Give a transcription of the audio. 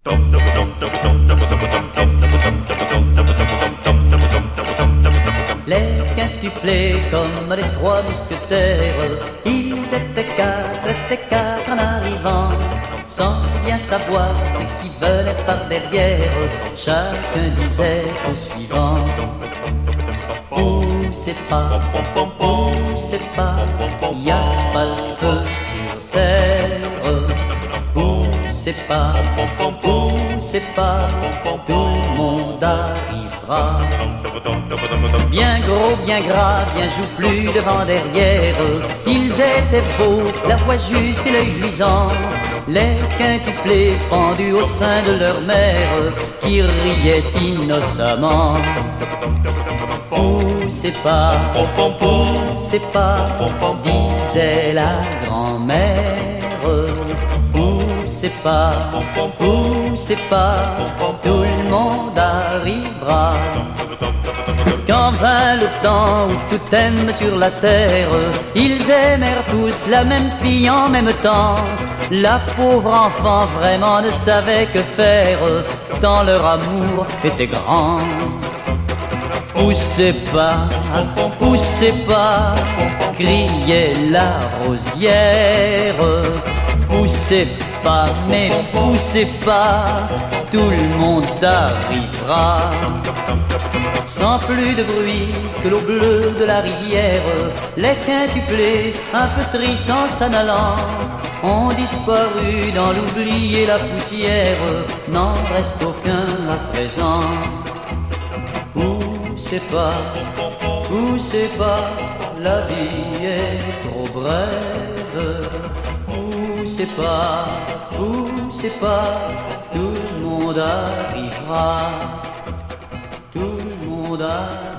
Les quintuplés comme les trois mousquetaires, ils étaient quatre en arrivant, sans bien savoir ce qui venait par derrière. Chacun disait au suivant: poussez pas, y a pas le feu sur terre. Poussez pas, tout le monde arrivera. Bien gros, bien gras, bien joufflus devant, derrière, ils étaient beaux, la voix juste et l'œil luisant. Les quintuplés pendus au sein de leur mère, qui riaient innocemment. Poussez pas, disait la grand-mère. Poussez pas, tout le monde arrivera. Quand vint le temps où tout aime sur la terre, ils aimèrent tous la même fille en même temps. La pauvre enfant vraiment ne savait que faire, tant leur amour était grand. Poussez pas, criait la rosière. Poussez pas, mais poussez pas, tout le monde arrivera. Sans plus de bruit que l'eau bleue de la rivière, les quintuplés, un peu tristes en s'en allant, ont disparu dans l'oubli et la poussière. N'en reste aucun à présent. Poussez pas, la vie est trop brève. Poussez pas, tout le monde arrivera. Tout le monde arrivera.